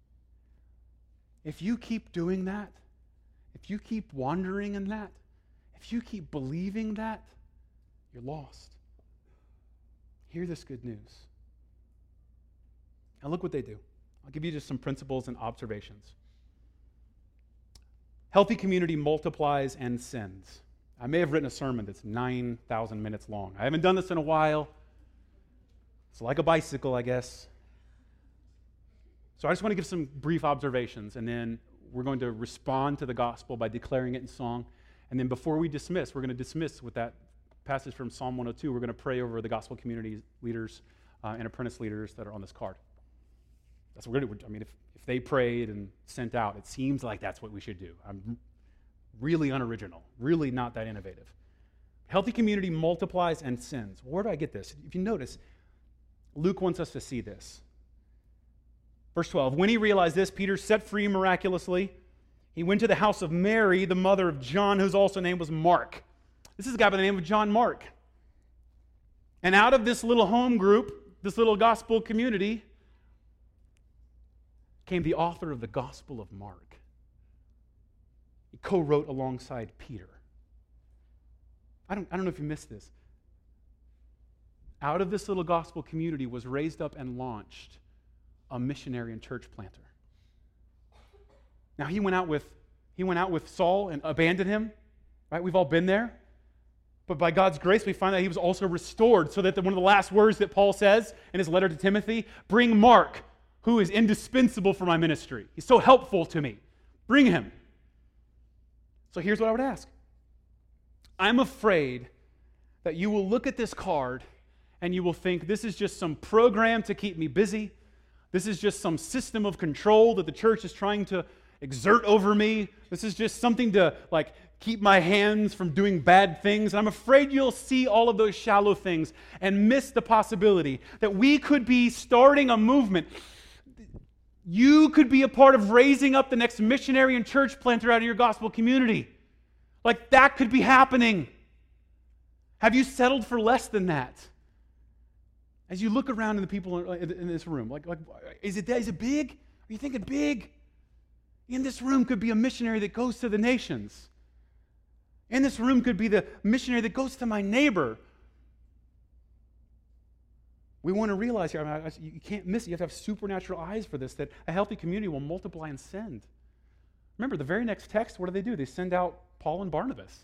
If you keep doing that, if you keep wandering in that, if you keep believing that, you're lost. Hear this good news. Now look what they do. I'll give you just some principles and observations. Healthy community multiplies and sends. I may have written a sermon that's nine thousand minutes long. I haven't done this in a while. It's like a bicycle, I guess. So I just want to give some brief observations, and then we're going to respond to the gospel by declaring it in song. And then before we dismiss, we're going to dismiss with that passage from Psalm one oh two. We're going to pray over the gospel community leaders uh, and apprentice leaders that are on this card. That's what we're going to do. I mean, if, if they prayed and sent out, it seems like that's what we should do. I'm really unoriginal, really not that innovative. Healthy community multiplies and sends. Where do I get this? If you notice, Luke wants us to see this. Verse twelve, when he realized this, Peter set free miraculously. He went to the house of Mary, the mother of John, whose also name was Mark. This is a guy by the name of John Mark. And out of this little home group, this little gospel community, came the author of the Gospel of Mark. He co-wrote alongside Peter. I don't, I don't know if you missed this. Out of this little gospel community was raised up and launched a missionary and church planter. Now he went out with he went out with Saul and abandoned him. Right? We've all been there. But by God's grace, we find that he was also restored, so that the, one of the last words that Paul says in his letter to Timothy, bring Mark, who is indispensable for my ministry. He's so helpful to me. Bring him. So here's what I would ask. I'm afraid that you will look at this card and you will think this is just some program to keep me busy. This is just some system of control that the church is trying to exert over me. This is just something to like keep my hands from doing bad things. And I'm afraid you'll see all of those shallow things and miss the possibility that we could be starting a movement. You could be a part of raising up the next missionary and church planter out of your gospel community. Like that could be happening. Have you settled for less than that? As you look around at the people in this room, like, like is it is it big? Are you thinking big? In this room could be a missionary that goes to the nations. In this room could be the missionary that goes to my neighbor. We want to realize here, I mean, you can't miss it. You have to have supernatural eyes for this, that a healthy community will multiply and send. Remember, the very next text, what do they do? They send out Paul and Barnabas.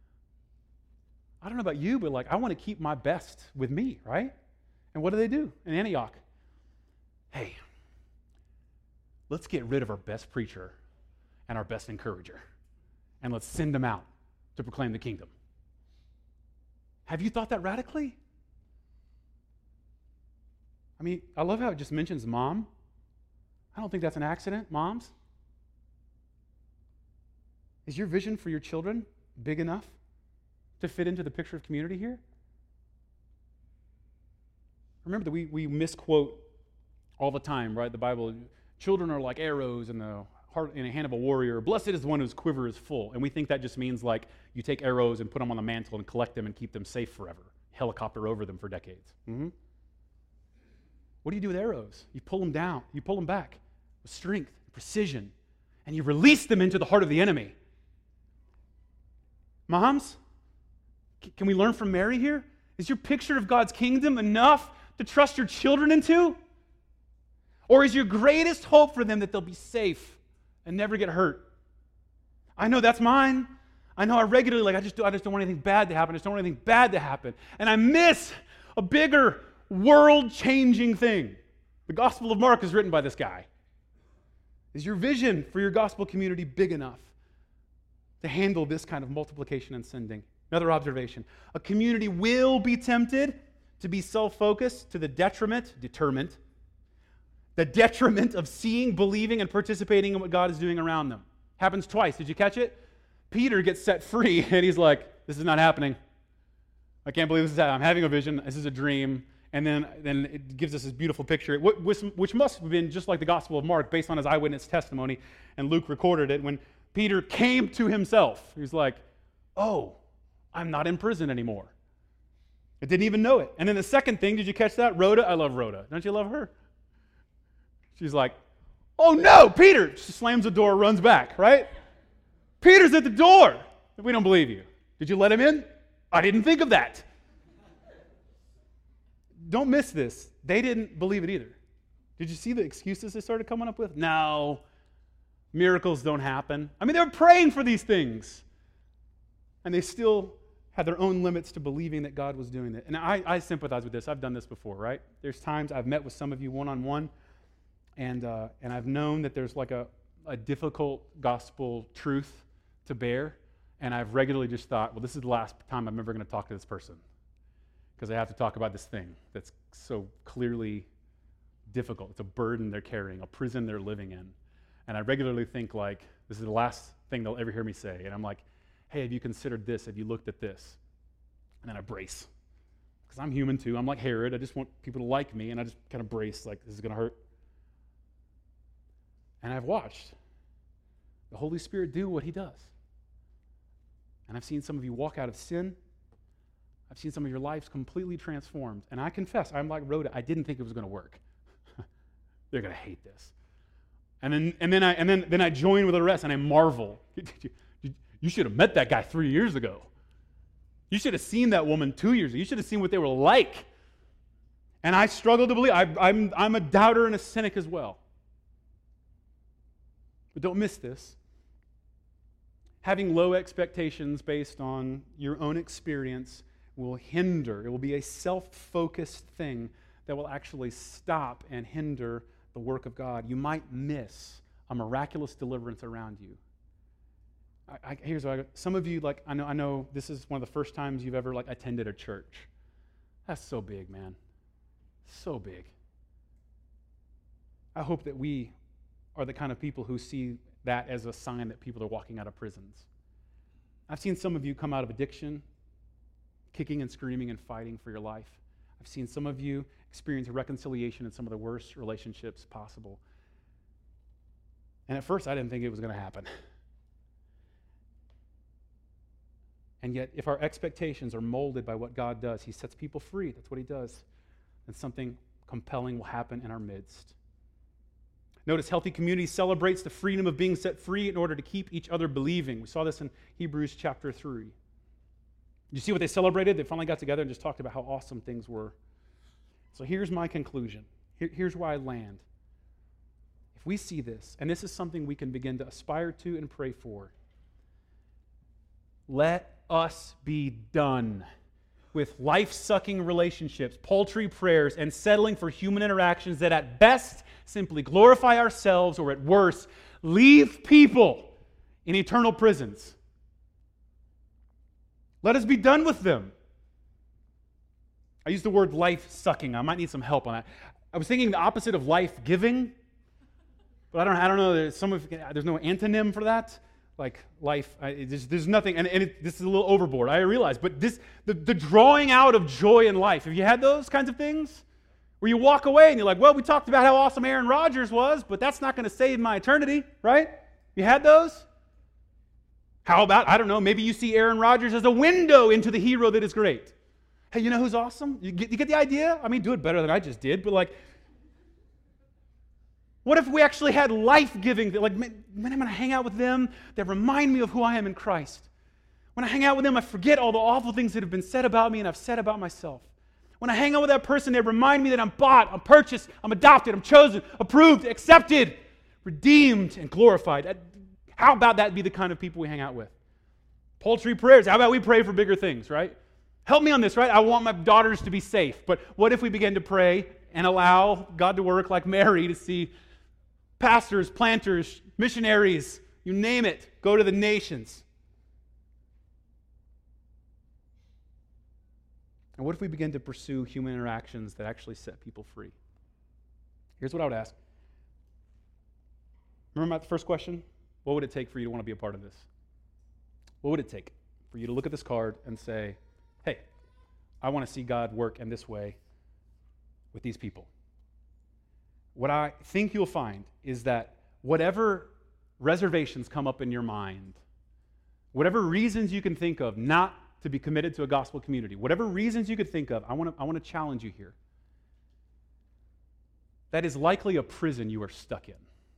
I don't know about you, but like I want to keep my best with me, right? And what do they do in Antioch? Hey, let's get rid of our best preacher and our best encourager, and let's send them out to proclaim the kingdom. Have you thought that radically? I mean, I love how it just mentions mom. I don't think that's an accident, moms. Is your vision for your children big enough to fit into the picture of community here? Remember that we, we misquote all the time, right? The Bible, children are like arrows in the heart in a hand of a warrior. Blessed is the one whose quiver is full. And we think that just means like you take arrows and put them on the mantle and collect them and keep them safe forever. Helicopter over them for decades. Mm-hmm. What do you do with arrows? You pull them down. You pull them back with strength, precision, and you release them into the heart of the enemy. Moms, can we learn from Mary here? Is your picture of God's kingdom enough to trust your children into? Or is your greatest hope for them that they'll be safe and never get hurt? I know that's mine. I know I regularly, like, I just, do, I just don't want anything bad to happen. I just don't want anything bad to happen. And I miss a bigger, world-changing thing. The Gospel of Mark is written by this guy. Is your vision for your gospel community big enough to handle this kind of multiplication and sending? Another observation. A community will be tempted to be self-focused to the detriment, determined, the detriment of seeing, believing, and participating in what God is doing around them. Happens twice. Did you catch it? Peter gets set free, and he's like, this is not happening. I can't believe this is happening. I'm having a vision. This is a dream. And then, then it gives us this beautiful picture, which, which must have been just like the Gospel of Mark, based on his eyewitness testimony, and Luke recorded it. When Peter came to himself, he's like, oh, I'm not in prison anymore. I didn't even know it. And then the second thing, did you catch that? Rhoda, I love Rhoda. Don't you love her? She's like, oh no, Peter! She slams the door, runs back, right? Peter's at the door. We don't believe you. Did you let him in? I didn't think of that. Don't miss this. They didn't believe it either. Did you see the excuses they started coming up with? No, miracles don't happen. I mean, they were praying for these things. And they still had their own limits to believing that God was doing it. And I, I sympathize with this. I've done this before, right? There's times I've met with some of you one-on-one, and uh, and I've known that there's like a, a difficult gospel truth to bear, and I've regularly just thought, well, this is the last time I'm ever going to talk to this person, because I have to talk about this thing that's so clearly difficult. It's a burden they're carrying, a prison they're living in. And I regularly think like, this is the last thing they'll ever hear me say. And I'm like, hey, have you considered this? Have you looked at this? And then I brace. Because I'm human too. I'm like Herod. I just want people to like me. And I just kind of brace like, this is going to hurt. And I've watched the Holy Spirit do what he does. And I've seen some of you walk out of sin. I've seen some of your lives completely transformed. And I confess, I'm like Rhoda, I didn't think it was going to work. They're going to hate this. And then and then I and then, then I join with the rest and I marvel. You should have met that guy three years ago. You should have seen that woman two years ago. You should have seen what they were like. And I struggle to believe. I, I'm, I'm a doubter and a cynic as well. But don't miss this. Having low expectations based on your own experience will hinder. It will be a self-focused thing that will actually stop and hinder the work of God. You might miss a miraculous deliverance around you. I, I, here's what I, some of you, like, I know, I know this is one of the first times you've ever, like, attended a church. That's so big, man. So big. I hope that we are the kind of people who see that as a sign that people are walking out of prisons. I've seen some of you come out of addiction, kicking and screaming and fighting for your life. I've seen some of you experience reconciliation in some of the worst relationships possible. And at first, I didn't think it was going to happen. And yet, if our expectations are molded by what God does, he sets people free. That's what he does. And something compelling will happen in our midst. Notice, healthy community celebrates the freedom of being set free in order to keep each other believing. We saw this in Hebrews chapter three. You see what they celebrated? They finally got together and just talked about how awesome things were. So here's my conclusion. Here, here's where I land. If we see this, and this is something we can begin to aspire to and pray for, let us be done with life-sucking relationships, paltry prayers, and settling for human interactions that at best simply glorify ourselves or at worst leave people in eternal prisons. Let us be done with them. I use the word life-sucking. I might need some help on that. I was thinking the opposite of life-giving, but I don't, I don't know. There's, some of, there's no antonym for that. Like life, I, there's, there's nothing, and, and it, this is a little overboard, I realize, but this, the, the drawing out of joy in life, have you had those kinds of things? Where you walk away and you're like, well, we talked about how awesome Aaron Rodgers was, but that's not going to save my eternity, right? You had those? How about, I don't know, maybe you see Aaron Rodgers as a window into the hero that is great. Hey, you know who's awesome? You get, you get the idea? I mean, do it better than I just did, but like, what if we actually had life-giving, like, man, I'm going to hang out with them that remind me of who I am in Christ. When I hang out with them, I forget all the awful things that have been said about me and I've said about myself. When I hang out with that person, they remind me that I'm bought, I'm purchased, I'm adopted, I'm chosen, approved, accepted, redeemed, and glorified. How about that be the kind of people we hang out with? Paltry prayers. How about we pray for bigger things, right? Help me on this, right? I want my daughters to be safe. But what if we begin to pray and allow God to work like Mary to see pastors, planters, missionaries, you name it, go to the nations? And what if we begin to pursue human interactions that actually set people free? Here's what I would ask. Remember my first question? What would it take for you to want to be a part of this? What would it take for you to look at this card and say, hey, I want to see God work in this way with these people? What I think you'll find is that whatever reservations come up in your mind, whatever reasons you can think of not to be committed to a gospel community, whatever reasons you could think of, I want to I want to challenge you here. That is likely a prison you are stuck in.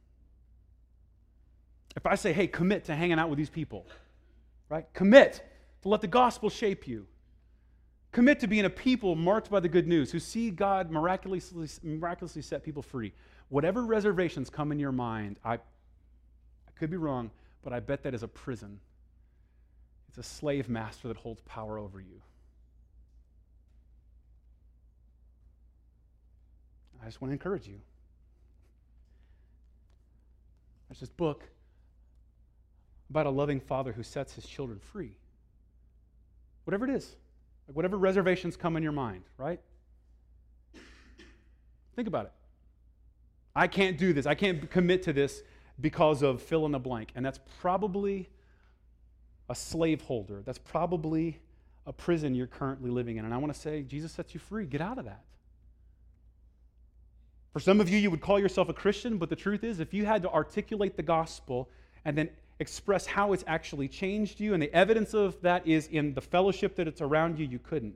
If I say, hey, commit to hanging out with these people, right? Commit to let the gospel shape you. Commit to being a people marked by the good news, who see God miraculously, miraculously set people free. Whatever reservations come in your mind, I, I could be wrong, but I bet that is a prison. It's a slave master that holds power over you. I just want to encourage you. There's this book about a loving father who sets his children free. Whatever it is. Like whatever reservations come in your mind, right? Think about it. I can't do this. I can't commit to this because of fill in the blank. And that's probably a slaveholder. That's probably a prison you're currently living in. And I want to say, Jesus sets you free. Get out of that. For some of you, you would call yourself a Christian, but the truth is, if you had to articulate the gospel and then express how it's actually changed you, and the evidence of that is in the fellowship that it's around you, you couldn't.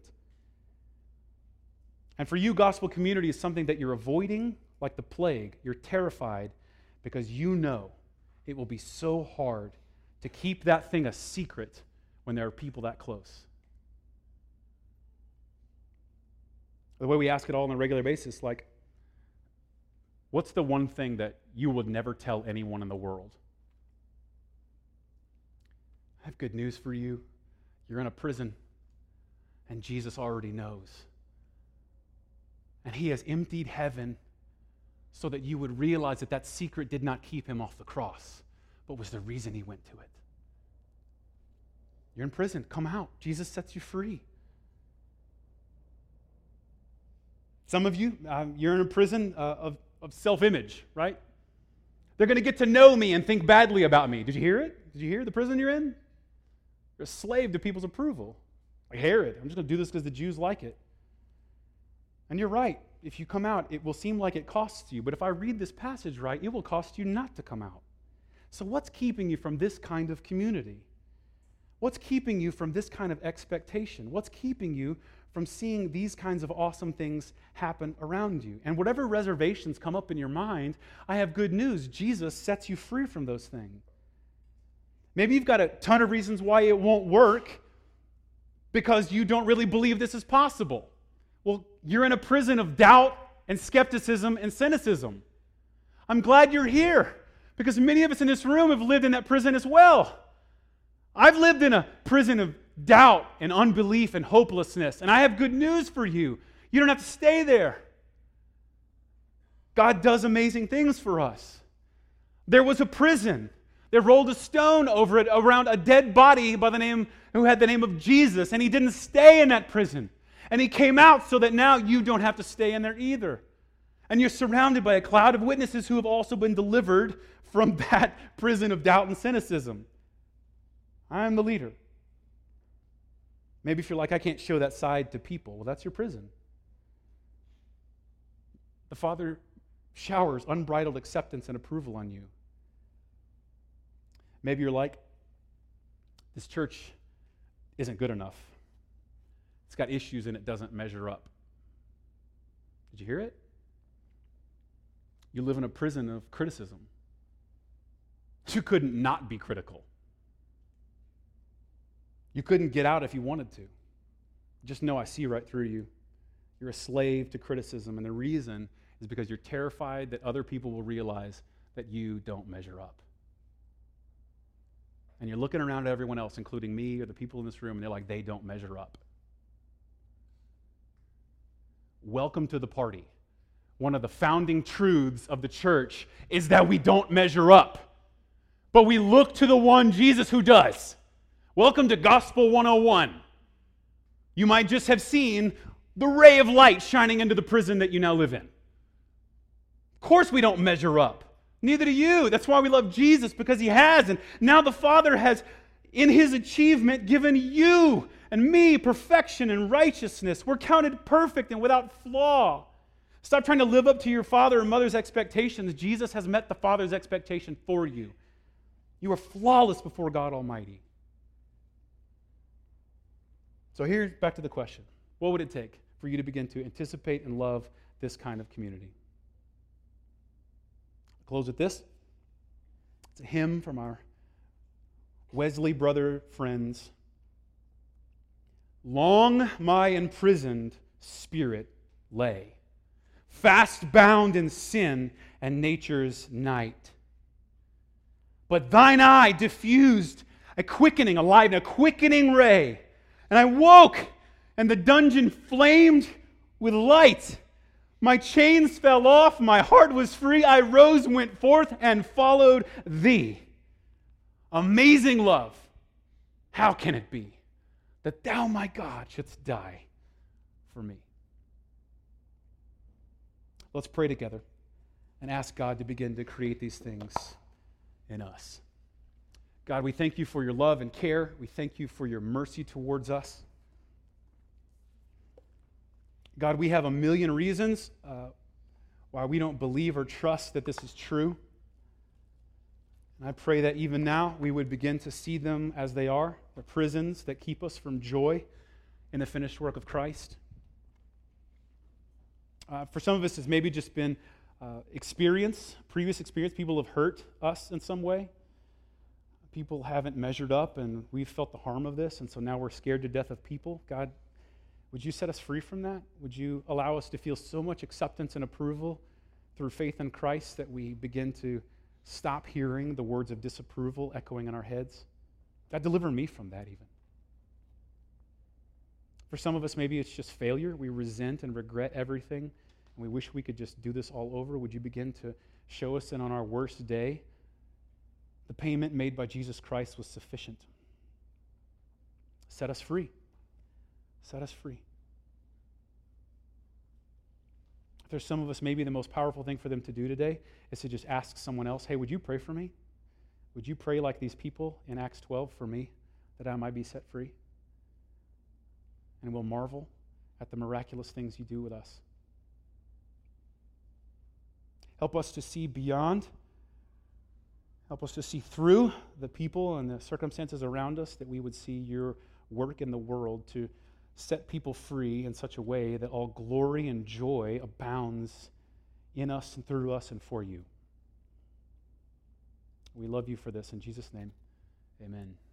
And for you, gospel community is something that you're avoiding like the plague. You're terrified because you know it will be so hard to keep that thing a secret when there are people that close. The way we ask it all on a regular basis, like, what's the one thing that you would never tell anyone in the world? I have good news for you. You're in a prison, and Jesus already knows. And he has emptied heaven so that you would realize that that secret did not keep him off the cross, but was the reason he went to it. You're in prison. Come out. Jesus sets you free. Some of you, uh, you're in a prison uh, of, of self-image, right? They're going to get to know me and think badly about me. Did you hear it? Did you hear the prison you're in? You're a slave to people's approval. Like Herod, I'm just going to do this because the Jews like it. And you're right. If you come out, it will seem like it costs you. But if I read this passage right, it will cost you not to come out. So what's keeping you from this kind of community? What's keeping you from this kind of expectation? What's keeping you from seeing these kinds of awesome things happen around you? And whatever reservations come up in your mind, I have good news. Jesus sets you free from those things. Maybe you've got a ton of reasons why it won't work because you don't really believe this is possible. Well, you're in a prison of doubt and skepticism and cynicism. I'm glad you're here because many of us in this room have lived in that prison as well. I've lived in a prison of doubt and unbelief and hopelessness, and I have good news for you. You don't have to stay there. God does amazing things for us. There was a prison. They rolled a stone over it around a dead body by the name who had the name of Jesus, and he didn't stay in that prison. And he came out so that now you don't have to stay in there either. And you're surrounded by a cloud of witnesses who have also been delivered from that prison of doubt and cynicism. I'm the leader. Maybe if you're like, I can't show that side to people, well, that's your prison. The Father showers unbridled acceptance and approval on you. Maybe you're like, this church isn't good enough. It's got issues and it doesn't measure up. Did you hear it? You live in a prison of criticism. You couldn't not be critical. You couldn't get out if you wanted to. Just know I see right through you. You're a slave to criticism, and the reason is because you're terrified that other people will realize that you don't measure up. And you're looking around at everyone else, including me or the people in this room, and they're like, they don't measure up. Welcome to the party. One of the founding truths of the church is that we don't measure up, but we look to the one Jesus who does. Welcome to Gospel one oh one. You might just have seen the ray of light shining into the prison that you now live in. Of course we don't measure up. Neither do you. That's why we love Jesus, because he has. And now the Father has, in his achievement, given you and me perfection and righteousness. We're counted perfect and without flaw. Stop trying to live up to your father or mother's expectations. Jesus has met the Father's expectation for you. You are flawless before God Almighty. So here's back to the question. What would it take for you to begin to anticipate and love this kind of community? I'll close with this. It's a hymn from our Wesley brother friends. Long my imprisoned spirit lay, fast bound in sin and nature's night. But thine eye diffused a quickening, a light, a quickening ray. And I woke, and the dungeon flamed with light. My chains fell off, my heart was free. I rose, went forth, and followed thee. Amazing love. How can it be that thou, my God, shouldst die for me? Let's pray together and ask God to begin to create these things in us. God, we thank you for your love and care. We thank you for your mercy towards us. God, we have a million reasons uh, why we don't believe or trust that this is true. And I pray that even now we would begin to see them as they are, the prisons that keep us from joy in the finished work of Christ. Uh, for some of us, it's maybe just been uh, experience, previous experience. People have hurt us in some way. People haven't measured up, and we've felt the harm of this, and so now we're scared to death of people. God, would you set us free from that? Would you allow us to feel so much acceptance and approval through faith in Christ that we begin to stop hearing the words of disapproval echoing in our heads? God, deliver me from that even. For some of us, maybe it's just failure. We resent and regret everything, and we wish we could just do this all over. Would you begin to show us that on our worst day, the payment made by Jesus Christ was sufficient? Set us free. Set us free. there's some of us, maybe the most powerful thing for them to do today is to just ask someone else, hey, would you pray for me? Would you pray like these people in Acts twelve for me, that I might be set free? And we'll marvel at the miraculous things you do with us. Help us to see beyond. Help us to see through the people and the circumstances around us, that we would see your work in the world to set people free in such a way that all glory and joy abounds in us and through us and for you. We love you for this. In Jesus' name, amen.